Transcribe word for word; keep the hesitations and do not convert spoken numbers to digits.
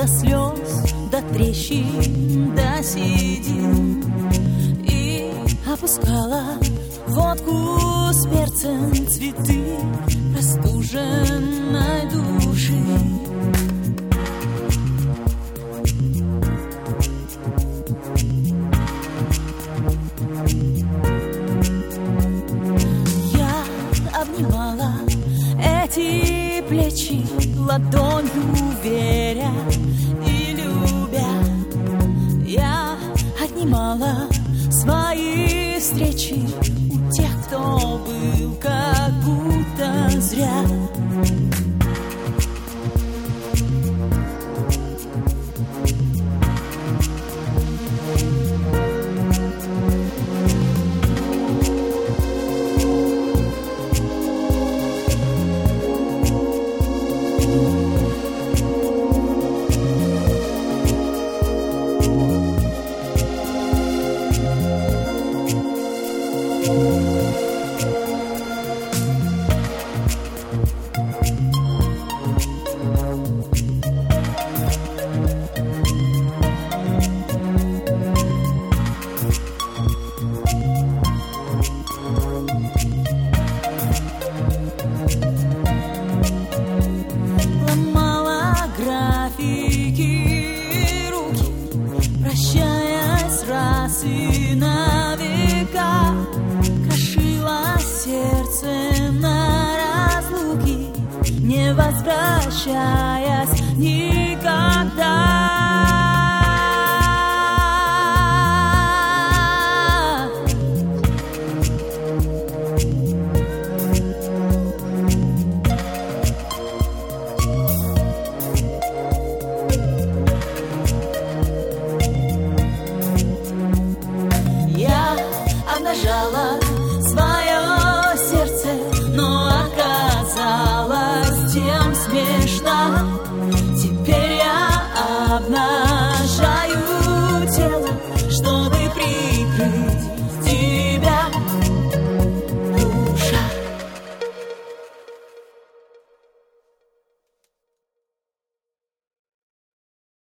слез, до трещин, до седин. И опускала водку с перцем, цветы простуженной души. Я обнимала эти плечи ладонью, веря и любя. Я отнимала свои встречи у тех, кто был как будто зря. И на века крошила сердце на разлуки, не возвращаясь никогда. Обнажала